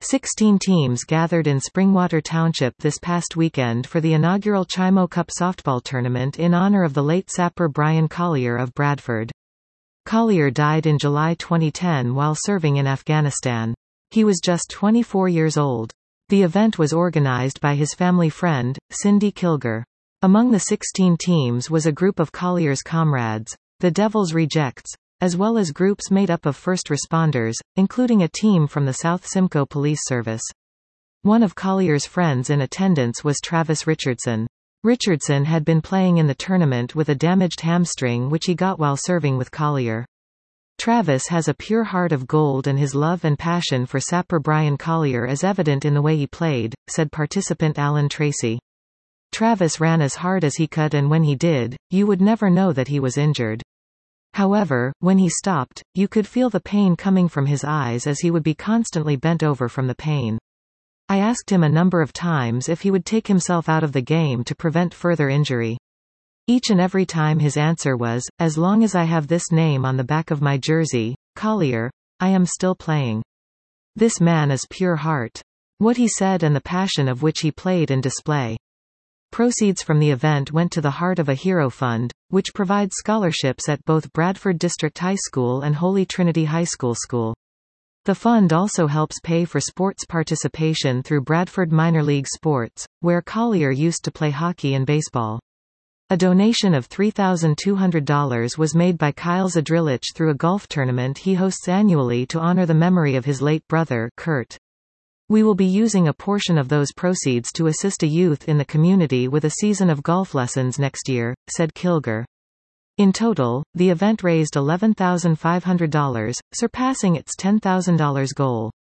16 teams gathered in Springwater Township this past weekend for the inaugural Chimo Cup softball tournament in honor of the late sapper Brian Collier of Bradford. Collier died in July 2010 while serving in Afghanistan. He was just 24 years old. The event was organized by his family friend, Cindy Kilger. Among the 16 teams was a group of Collier's comrades, the Devil's Rejects, as well as groups made up of first responders, including a team from the South Simcoe Police Service. One of Collier's friends in attendance was Travis Richardson. Richardson had been playing in the tournament with a damaged hamstring which he got while serving with Collier. Travis has a pure heart of gold and his love and passion for sapper Brian Collier is evident in the way he played, said participant Alan Tracy. Travis ran as hard as he could and when he did, you would never know that he was injured. However, when he stopped, you could feel the pain coming from his eyes as he would be constantly bent over from the pain. I asked him a number of times if he would take himself out of the game to prevent further injury. Each and every time his answer was, as long as I have this name on the back of my jersey, Collier, I am still playing. This man is pure heart. What he said and the passion of which he played and display. Proceeds from the event went to the Heart of a Hero Fund, which provides scholarships at both Bradford District High School and Holy Trinity High School. The fund also helps pay for sports participation through Bradford Minor League Sports, where Collier used to play hockey and baseball. A donation of $3,200 was made by Kyle Zadrilich through a golf tournament he hosts annually to honor the memory of his late brother, Kurt. We will be using a portion of those proceeds to assist a youth in the community with a season of golf lessons next year, said Kilger. In total, the event raised $11,500, surpassing its $10,000 goal.